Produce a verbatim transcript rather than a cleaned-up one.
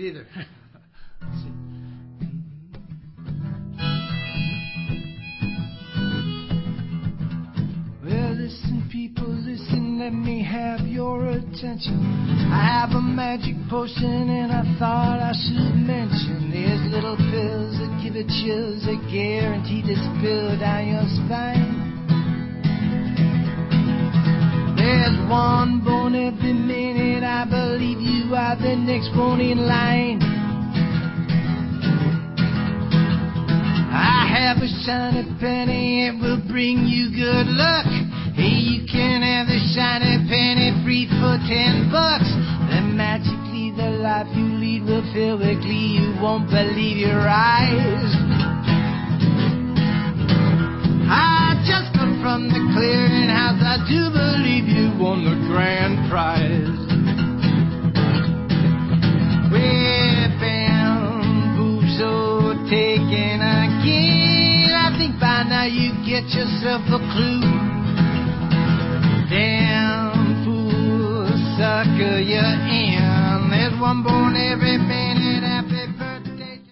either. Let's see. Well, listen, people, listen, let me have your attention. I have a magic potion and I thought I should mention. There's little pills that give you chills that guarantee this pill down your spine. There's one bone every minute, I believe you are the next one in line. I have a shiny penny, it will bring you good luck. Hey, you can have the shiny penny free for ten bucks. Then magically the life you lead will feel weekly, you won't believe your eyes. I just got from the clearinghouse, I do believe you won the grand prize. We're bamboozled, taken again. I think by now you get yourself a clue. Damn fool, sucker, you're in. There's one born every